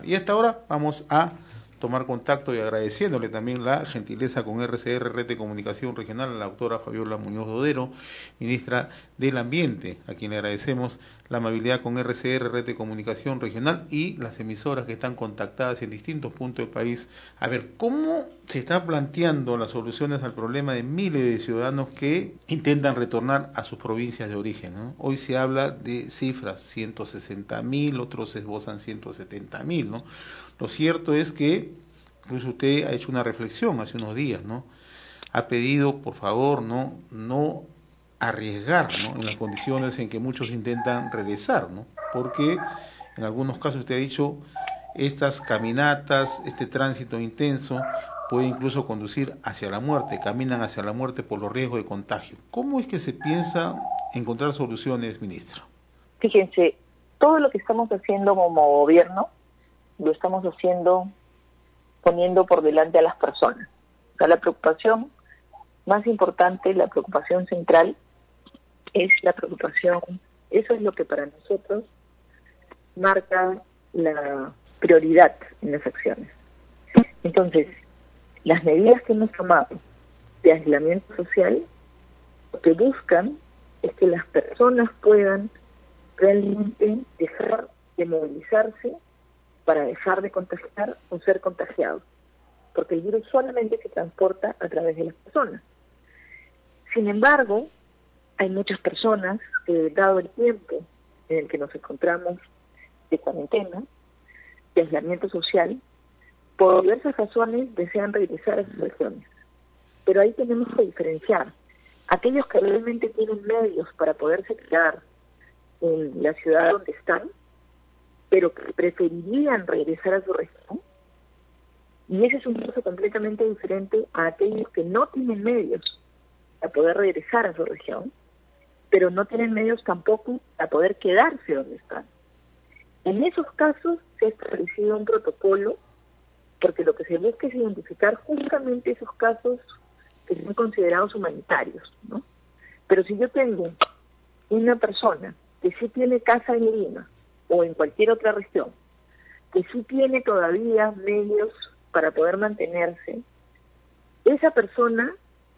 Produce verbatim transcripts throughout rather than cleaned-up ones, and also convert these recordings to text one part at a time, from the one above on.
Y hasta ahora vamos a tomar contacto y agradeciéndole también la gentileza con R C R, Red de Comunicación Regional, a la doctora Fabiola Muñoz Dodero, ministra del Ambiente, a quien le agradecemos la amabilidad con R C R, Red de Comunicación Regional, y las emisoras que están contactadas en distintos puntos del país. A ver, ¿cómo se está planteando las soluciones al problema de miles de ciudadanos que intentan retornar a sus provincias de origen, ¿no? Hoy se habla de cifras, ciento sesenta mil, otros esbozan ciento setenta mil, ¿no? Lo cierto es que, incluso usted ha hecho una reflexión hace unos días, ¿no? Ha pedido, por favor, no, no arriesgar, ¿no?, en las condiciones en que muchos intentan regresar, ¿no? Porque en algunos casos usted ha dicho, estas caminatas, este tránsito intenso puede incluso conducir hacia la muerte, caminan hacia la muerte por los riesgos de contagio. ¿Cómo es que se piensa encontrar soluciones, ministro? Fíjense, todo lo que estamos haciendo como gobierno lo estamos haciendo poniendo por delante a las personas. O sea, la preocupación más importante, la preocupación central, es la preocupación, eso es lo que para nosotros marca la prioridad en las acciones. Entonces, las medidas que hemos tomado de aislamiento social, lo que buscan es que las personas puedan realmente dejar de movilizarse para dejar de contagiar o ser contagiados, porque el virus solamente se transporta a través de las personas. Sin embargo, hay muchas personas que, dado el tiempo en el que nos encontramos de cuarentena, de aislamiento social, por diversas razones desean regresar a sus regiones. Pero ahí tenemos que diferenciar aquellos que realmente tienen medios para poderse quedar en la ciudad donde están, pero que preferirían regresar a su región, y ese es un caso completamente diferente a aquellos que no tienen medios para poder regresar a su región, pero no tienen medios tampoco para poder quedarse donde están. En esos casos se ha establecido un protocolo, porque lo que se busca es identificar justamente esos casos que son considerados humanitarios, ¿no? Pero si yo tengo una persona que sí tiene casa en Lima o en cualquier otra región, que sí tiene todavía medios para poder mantenerse, esa persona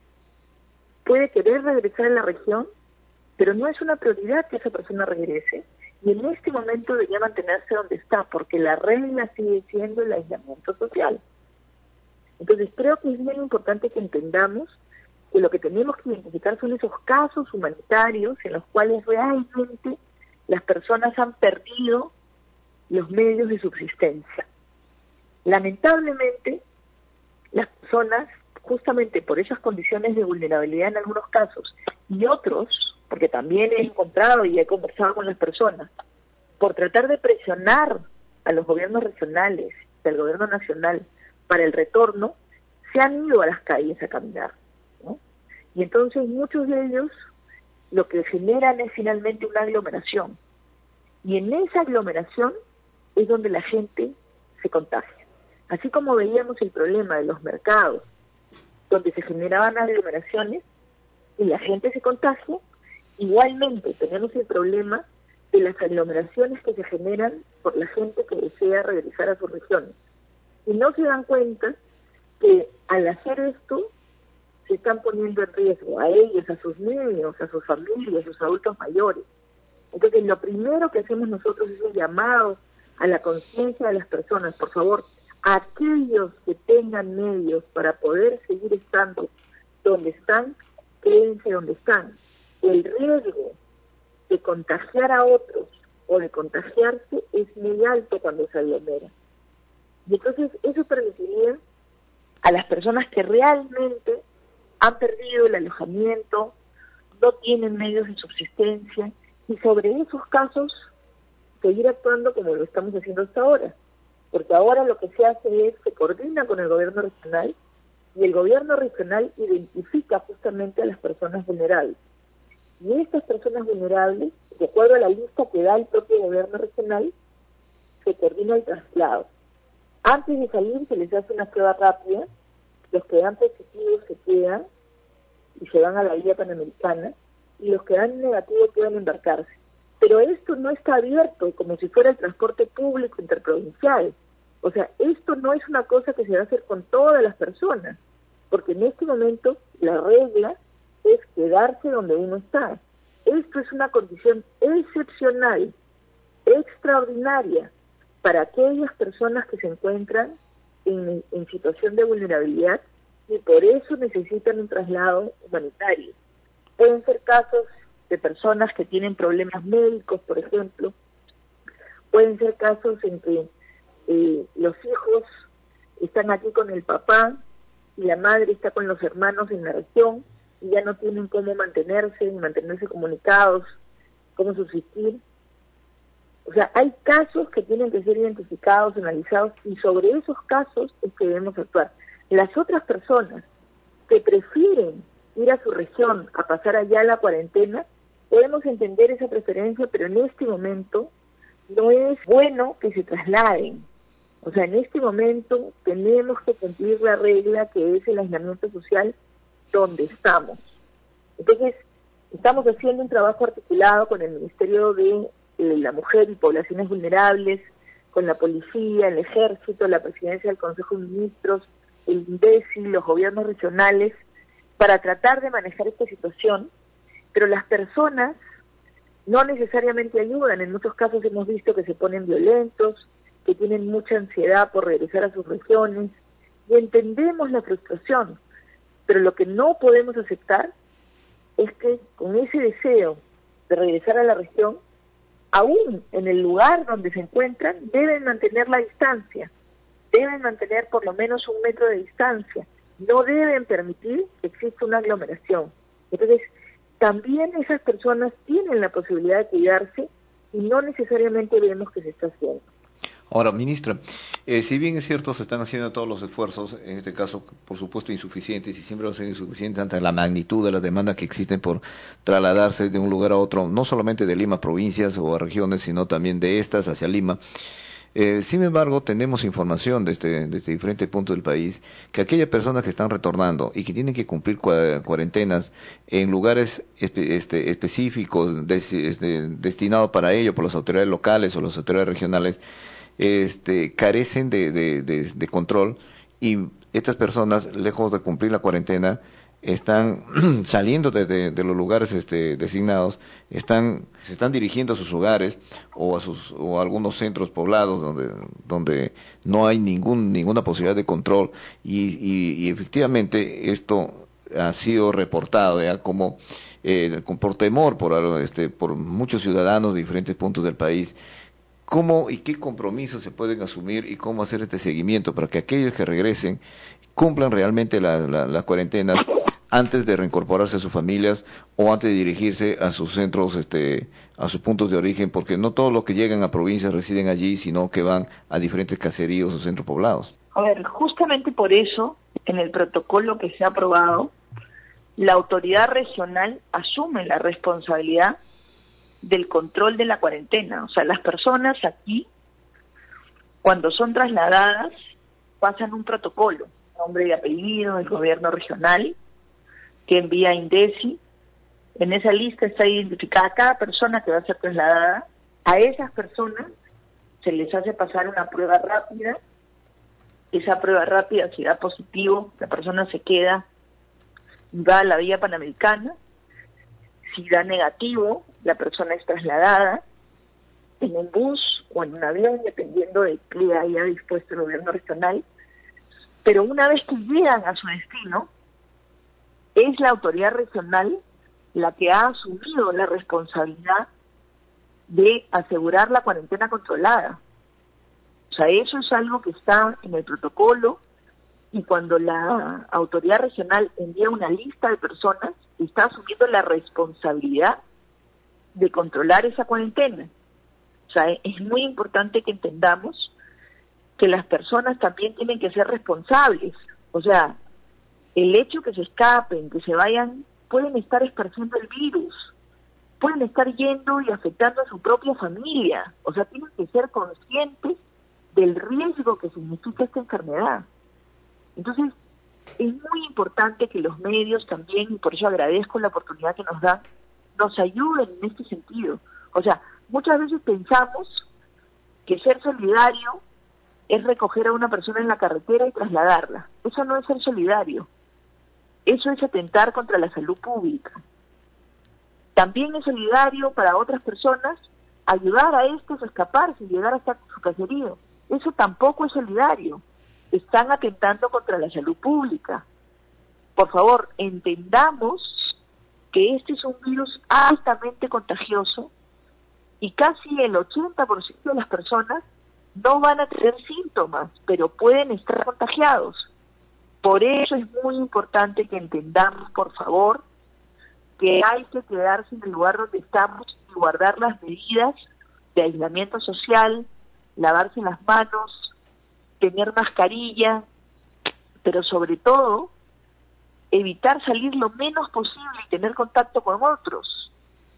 puede querer regresar a la región, pero no es una prioridad que esa persona regrese, y en este momento debería mantenerse donde está, porque la regla sigue siendo el aislamiento social. Entonces creo que es muy importante que entendamos que lo que tenemos que identificar son esos casos humanitarios en los cuales realmente las personas han perdido los medios de subsistencia. Lamentablemente, las personas, justamente por esas condiciones de vulnerabilidad en algunos casos, y otros, porque también he encontrado y he conversado con las personas, por tratar de presionar a los gobiernos regionales y al gobierno nacional para el retorno, se han ido a las calles a caminar, ¿no? Y entonces muchos de ellos lo que generan es finalmente una aglomeración. Y en esa aglomeración es donde la gente se contagia. Así como veíamos el problema de los mercados, donde se generaban aglomeraciones y la gente se contagia, igualmente tenemos el problema de las aglomeraciones que se generan por la gente que desea regresar a sus regiones. Y no se dan cuenta que al hacer esto se están poniendo en riesgo a ellos, a sus niños, a sus familias, a sus adultos mayores. Entonces, lo primero que hacemos nosotros es un llamado a la conciencia de las personas. Por favor, aquellos que tengan medios para poder seguir estando donde están, quédense donde están. El riesgo de contagiar a otros o de contagiarse es muy alto cuando se aglomera. Y entonces eso permitiría a las personas que realmente han perdido el alojamiento, no tienen medios de subsistencia, y sobre esos casos seguir actuando como lo estamos haciendo hasta ahora. Porque ahora lo que se hace es, se coordina con el gobierno regional, y el gobierno regional identifica justamente a las personas vulnerables. Y estas personas vulnerables, de acuerdo a la lista que da el propio gobierno regional, se coordina el traslado. Antes de salir se les hace una prueba rápida, los que dan positivos se quedan y se van a la vía panamericana, y los que dan negativo pueden embarcarse. Pero esto no está abierto como si fuera el transporte público interprovincial. O sea, esto no es una cosa que se va a hacer con todas las personas, porque en este momento la regla es quedarse donde uno está. Esto es una condición excepcional, extraordinaria, para aquellas personas que se encuentran en, en situación de vulnerabilidad y por eso necesitan un traslado humanitario. Pueden ser casos de personas que tienen problemas médicos, por ejemplo. Pueden ser casos en que eh, los hijos están aquí con el papá y la madre está con los hermanos en la región y ya no tienen cómo mantenerse, mantenerse comunicados, cómo subsistir. O sea, hay casos que tienen que ser identificados, analizados, y sobre esos casos es que debemos actuar. Las otras personas que prefieren ir a su región a pasar allá la cuarentena, podemos entender esa preferencia, pero en este momento no es bueno que se trasladen. O sea, en este momento tenemos que cumplir la regla que es el aislamiento social donde estamos. Entonces, estamos haciendo un trabajo articulado con el Ministerio de eh, la Mujer y Poblaciones Vulnerables, con la Policía, el Ejército, la Presidencia del Consejo de Ministros, el INDECI, los gobiernos regionales, para tratar de manejar esta situación, pero las personas no necesariamente ayudan. En muchos casos hemos visto que se ponen violentos, que tienen mucha ansiedad por regresar a sus regiones, y entendemos la frustración, pero lo que no podemos aceptar es que con ese deseo de regresar a la región, aún en el lugar donde se encuentran, deben mantener la distancia, deben mantener por lo menos un metro de distancia, no deben permitir que exista una aglomeración. Entonces, también esas personas tienen la posibilidad de cuidarse y no necesariamente vemos que se está haciendo. Ahora, ministra, eh, si bien es cierto, se están haciendo todos los esfuerzos, en este caso, por supuesto, insuficientes, y siempre van a ser insuficientes ante la magnitud de las demandas que existen por trasladarse de un lugar a otro, no solamente de Lima, provincias o regiones, sino también de estas hacia Lima. Eh, sin embargo, tenemos información desde, desde diferentes puntos del país que aquellas personas que están retornando y que tienen que cumplir cua, cuarentenas en lugares espe, este, específicos des, este, destinados para ello por las autoridades locales o las autoridades regionales, este, carecen de, de, de, de control, y estas personas, lejos de cumplir la cuarentena, están saliendo de, de, de los lugares este, designados, están se están dirigiendo a sus hogares o a sus o a algunos centros poblados donde donde no hay ningún ninguna posibilidad de control, y, y, y efectivamente esto ha sido reportado ya como eh, por temor por este por muchos ciudadanos de diferentes puntos del país. ¿Cómo y qué compromisos se pueden asumir y cómo hacer este seguimiento para que aquellos que regresen cumplan realmente la, la, las cuarentenas antes de reincorporarse a sus familias o antes de dirigirse a sus centros, este, a sus puntos de origen? Porque no todos los que llegan a provincias residen allí, sino que van a diferentes caseríos o centros poblados. A ver, justamente por eso, en el protocolo que se ha aprobado, la autoridad regional asume la responsabilidad del control de la cuarentena. O sea, las personas aquí, cuando son trasladadas, pasan un protocolo, nombre y apellido del gobierno regional, que envía INDECI. En esa lista está identificada cada persona que va a ser trasladada. A esas personas se les hace pasar una prueba rápida. Esa prueba rápida, si da positivo, la persona se queda y va a la vía panamericana. Si da negativo, la persona es trasladada en un bus o en un avión, dependiendo de qué haya dispuesto el gobierno regional. Pero una vez que llegan a su destino, es la autoridad regional la que ha asumido la responsabilidad de asegurar la cuarentena controlada. O sea, eso es algo que está en el protocolo, y cuando la autoridad regional envía una lista de personas, está asumiendo la responsabilidad de controlar esa cuarentena. O sea, es muy importante que entendamos que las personas también tienen que ser responsables. O sea, el hecho que se escapen, que se vayan, pueden estar esparciendo el virus, pueden estar yendo y afectando a su propia familia. O sea, tienen que ser conscientes del riesgo que significa esta enfermedad. Entonces, es muy importante que los medios también, y por eso agradezco la oportunidad que nos dan, nos ayuden en este sentido. O sea, muchas veces pensamos que ser solidario es recoger a una persona en la carretera y trasladarla. Eso no es ser solidario. Eso es atentar contra la salud pública. También es solidario para otras personas ayudar a estos a escaparse y llegar hasta su caserío. Eso tampoco es solidario. Están atentando contra la salud pública. Por favor, entendamos que este es un virus altamente contagioso y casi el ochenta por ciento de las personas no van a tener síntomas, pero pueden estar contagiados. Por eso es muy importante que entendamos, por favor, que hay que quedarse en el lugar donde estamos y guardar las medidas de aislamiento social, lavarse las manos, tener mascarilla, pero sobre todo evitar salir lo menos posible y tener contacto con otros.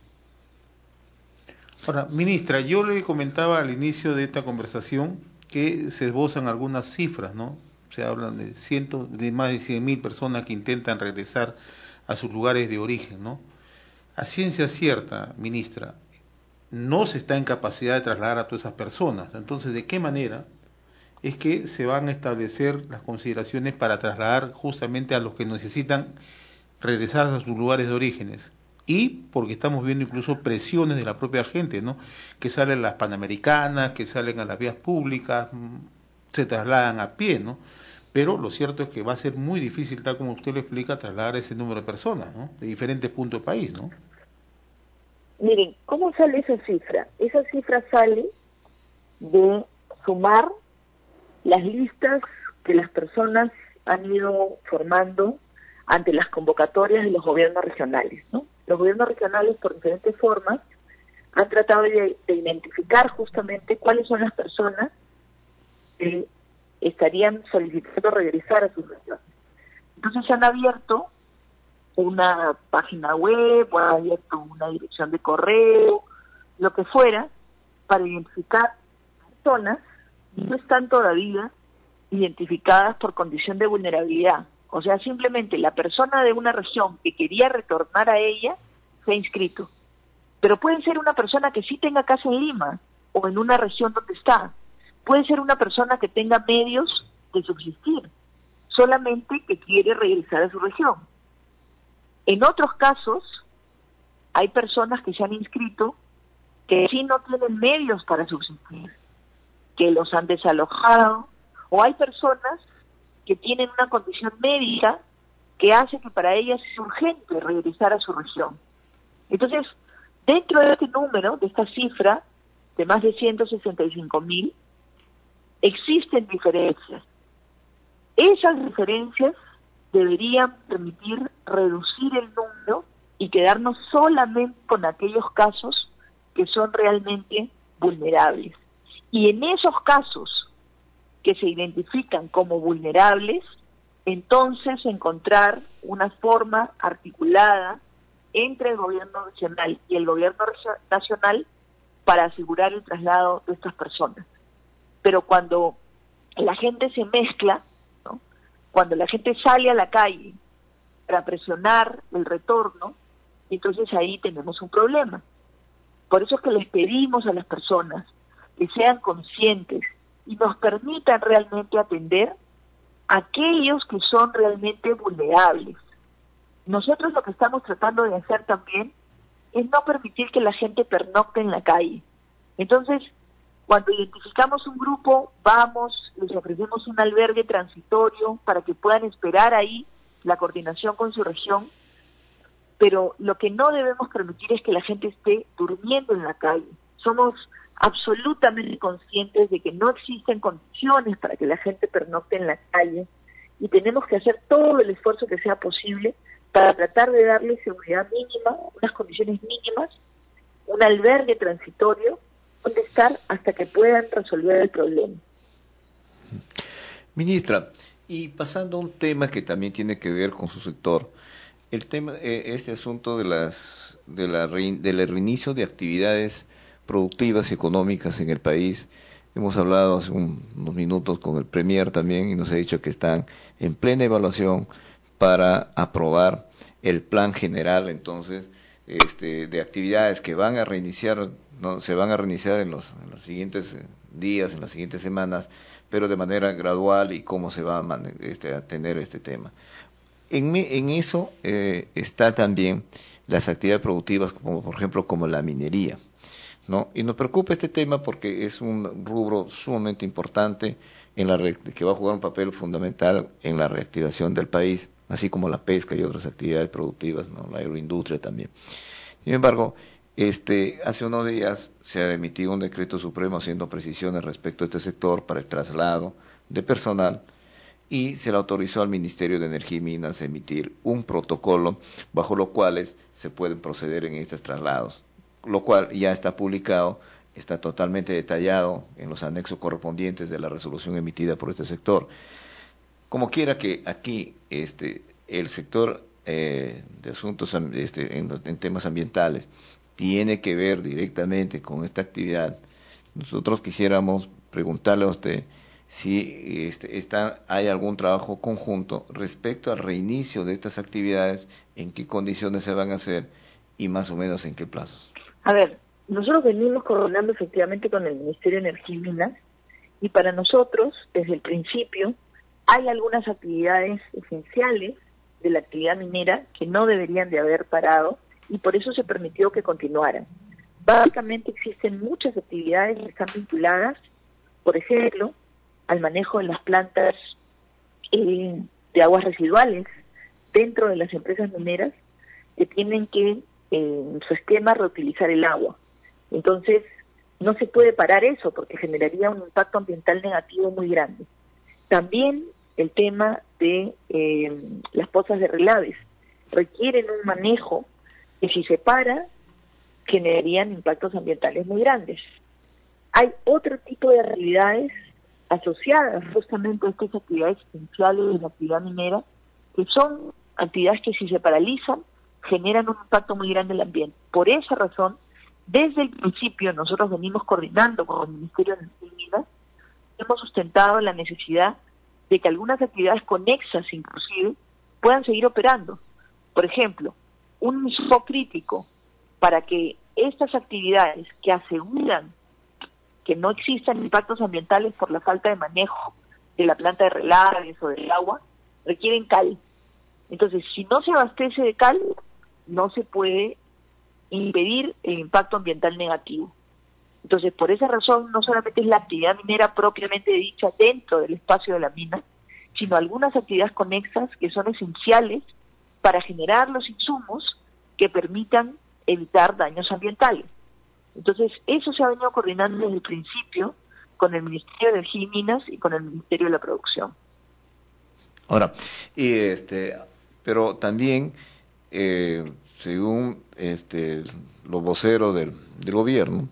Ahora, ministra, yo le comentaba al inicio de esta conversación que se esbozan algunas cifras, ¿no? Se hablan de cientos, de más de cien mil personas que intentan regresar a sus lugares de origen, ¿no? A ciencia cierta, ministra, no se está en capacidad de trasladar a todas esas personas. Entonces, ¿de qué manera es que se van a establecer las consideraciones para trasladar justamente a los que necesitan regresar a sus lugares de orígenes? Y porque estamos viendo incluso presiones de la propia gente, ¿no? Que salen a las Panamericanas, que salen a las vías públicas, se trasladan a pie, ¿no? Pero lo cierto es que va a ser muy difícil, tal como usted lo explica, trasladar ese número de personas, ¿no? De diferentes puntos del país, ¿no? Miren, ¿cómo sale esa cifra? Esa cifra sale de sumar las listas que las personas han ido formando ante las convocatorias de los gobiernos regionales, ¿no? Los gobiernos regionales, por diferentes formas, han tratado de, de identificar justamente cuáles son las personas que estarían solicitando regresar a sus regiones. Entonces se han abierto una página web, o han abierto una dirección de correo, lo que fuera, para identificar personas que no están todavía identificadas por condición de vulnerabilidad. O sea, simplemente la persona de una región que quería retornar a ella se ha inscrito. Pero puede ser una persona que sí tenga casa en Lima o en una región donde está. Puede ser una persona que tenga medios de subsistir, solamente que quiere regresar a su región. En otros casos, hay personas que se han inscrito que sí no tienen medios para subsistir, que los han desalojado, o hay personas que tienen una condición médica que hace que para ellas es urgente regresar a su región. Entonces, dentro de este número, de esta cifra, de más de ciento sesenta y cinco mil, existen diferencias. Esas diferencias deberían permitir reducir el número y quedarnos solamente con aquellos casos que son realmente vulnerables. Y en esos casos que se identifican como vulnerables, entonces encontrar una forma articulada entre el gobierno regional y el gobierno nacional para asegurar el traslado de estas personas. Pero cuando la gente se mezcla, ¿no? Cuando la gente sale a la calle para presionar el retorno, entonces ahí tenemos un problema. Por eso es que les pedimos a las personas que sean conscientes y nos permitan realmente atender a aquellos que son realmente vulnerables. Nosotros lo que estamos tratando de hacer también es no permitir que la gente pernocte en la calle. Entonces, cuando identificamos un grupo, vamos, les ofrecemos un albergue transitorio para que puedan esperar ahí la coordinación con su región, pero lo que no debemos permitir es que la gente esté durmiendo en la calle. Somos absolutamente conscientes de que no existen condiciones para que la gente pernocte en la calle y tenemos que hacer todo el esfuerzo que sea posible para tratar de darle seguridad mínima, unas condiciones mínimas, un albergue transitorio donde estar hasta que puedan resolver el problema. Ministra, y pasando a un tema que también tiene que ver con su sector, el tema, eh, este asunto de las de la del reinicio de actividades productivas y económicas en el país. Hemos hablado hace un, unos minutos con el Premier también y nos ha dicho que están en plena evaluación para aprobar el plan general, entonces, este, de actividades que van a reiniciar, no, se van a reiniciar en los, en los siguientes días, en las siguientes semanas, pero de manera gradual y cómo se va a, man, este, a tener este tema. En, en eso eh, está también las actividades productivas, como por ejemplo como la minería, ¿no? Y nos preocupa este tema porque es un rubro sumamente importante en la que va a jugar un papel fundamental en la reactivación del país, así como la pesca y otras actividades productivas, ¿no? La agroindustria también. Sin embargo, este, hace unos días se ha emitido un decreto supremo haciendo precisiones respecto a este sector para el traslado de personal y se le autorizó al Ministerio de Energía y Minas a emitir un protocolo bajo los cuales se pueden proceder en estos traslados, lo cual ya está publicado, está totalmente detallado en los anexos correspondientes de la resolución emitida por este sector. Como quiera que aquí este, el sector eh, de asuntos este, en, en temas ambientales tiene que ver directamente con esta actividad, nosotros quisiéramos preguntarle a usted si este, está, hay algún trabajo conjunto respecto al reinicio de estas actividades, en qué condiciones se van a hacer y más o menos en qué plazos. A ver, nosotros venimos coordinando efectivamente con el Ministerio de Energía y Minas, y para nosotros, desde el principio, hay algunas actividades esenciales de la actividad minera que no deberían de haber parado, y por eso se permitió que continuaran. Básicamente existen muchas actividades que están vinculadas, por ejemplo, al manejo de las plantas eh, de aguas residuales dentro de las empresas mineras, que tienen que, eh, en su esquema, reutilizar el agua. Entonces, no se puede parar eso porque generaría un impacto ambiental negativo muy grande. También el tema de eh, las pozas de relaves requieren un manejo que, si se para, generarían impactos ambientales muy grandes. Hay otro tipo de actividades asociadas justamente a estas actividades esenciales de la actividad minera, que son actividades que, si se paralizan, generan un impacto muy grande en el ambiente. Por esa razón, desde el principio nosotros venimos coordinando con el Ministerio de Energía y Minas, hemos sustentado la necesidad de que algunas actividades conexas, inclusive, puedan seguir operando. Por ejemplo, un insumo crítico para que estas actividades que aseguran que no existan impactos ambientales por la falta de manejo de la planta de relaves o del agua, requieren cal. Entonces, si no se abastece de cal, no se puede impedir el impacto ambiental negativo. Entonces, por esa razón, no solamente es la actividad minera propiamente dicha dentro del espacio de la mina, sino algunas actividades conexas que son esenciales para generar los insumos que permitan evitar daños ambientales. Entonces, eso se ha venido coordinando desde el principio con el Ministerio de Energía y Minas y con el Ministerio de la Producción. Ahora, y este, pero también, eh, según este, los voceros del, del gobierno,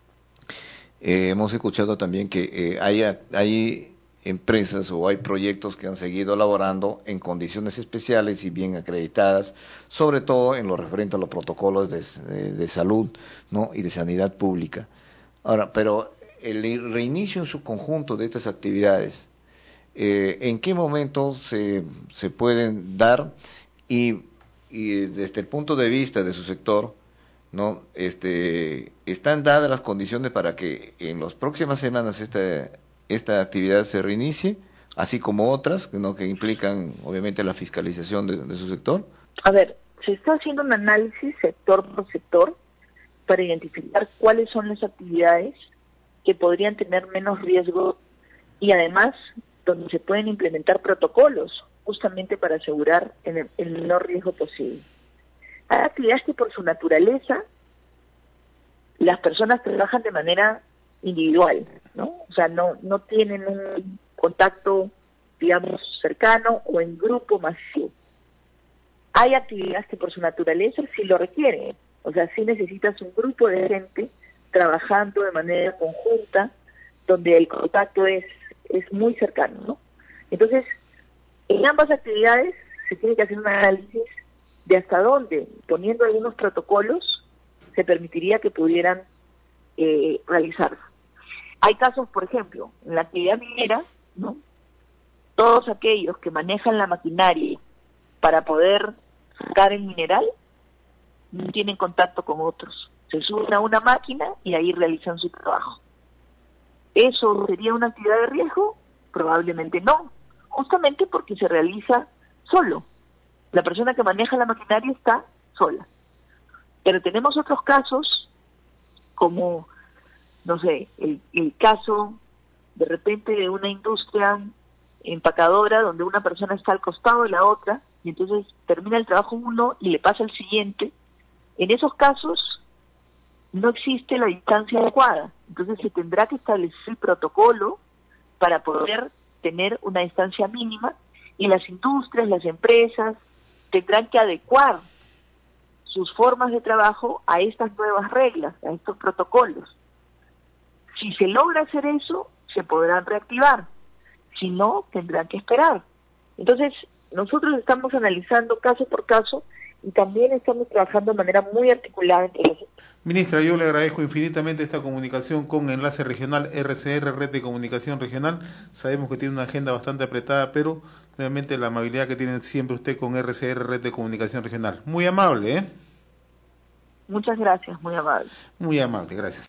eh, hemos escuchado también que eh, hay, hay empresas o hay proyectos que han seguido elaborando en condiciones especiales y bien acreditadas, sobre todo en lo referente a los protocolos de, de, de salud, ¿no? Y de sanidad pública. Ahora, pero el reinicio en su conjunto de estas actividades, eh, ¿en qué momento se, se pueden dar? Y, y desde el punto de vista de su sector, ¿no? Este, ¿están dadas las condiciones para que en las próximas semanas esta, esta actividad se reinicie, así como otras, ¿no? Que implican obviamente la fiscalización de, de su sector? A ver, se está haciendo un análisis sector por sector para identificar cuáles son las actividades que podrían tener menos riesgo y además donde se pueden implementar protocolos justamente para asegurar el, el menor riesgo posible. Hay actividades que, por su naturaleza, las personas trabajan de manera individual, ¿no? O sea, no, no tienen un contacto, digamos, cercano o en grupo masivo. Hay actividades que, por su naturaleza, sí lo requieren. O sea, sí necesitas un grupo de gente trabajando de manera conjunta, donde el contacto es, es muy cercano, ¿no? Entonces, en ambas actividades se tiene que hacer un análisis de hasta dónde, poniendo algunos protocolos, se permitiría que pudieran eh, realizarse. Hay casos, por ejemplo, en la actividad minera, ¿no? Todos aquellos que manejan la maquinaria para poder sacar el mineral no tienen contacto con otros. Se suben a una máquina y ahí realizan su trabajo. ¿Eso sería una actividad de riesgo? Probablemente no, justamente porque se realiza solo. La persona que maneja la maquinaria está sola. Pero tenemos otros casos, como, no sé, el, el caso de repente de una industria empacadora donde una persona está al costado de la otra y entonces termina el trabajo uno y le pasa al siguiente. En esos casos no existe la distancia adecuada, entonces se tendrá que establecer el protocolo para poder tener una distancia mínima y las industrias, las empresas tendrán que adecuar sus formas de trabajo a estas nuevas reglas, a estos protocolos. Si se logra hacer eso, se podrán reactivar. Si no, tendrán que esperar. Entonces, nosotros estamos analizando caso por caso y también estamos trabajando de manera muy articulada entre los... Ministra, yo le agradezco infinitamente esta comunicación con Enlace Regional R C R, Red de Comunicación Regional. Sabemos que tiene una agenda bastante apretada, pero realmente la amabilidad que tiene siempre usted con R C R, Red de Comunicación Regional. Muy amable, ¿eh? Muchas gracias, muy amable. Muy amable, gracias.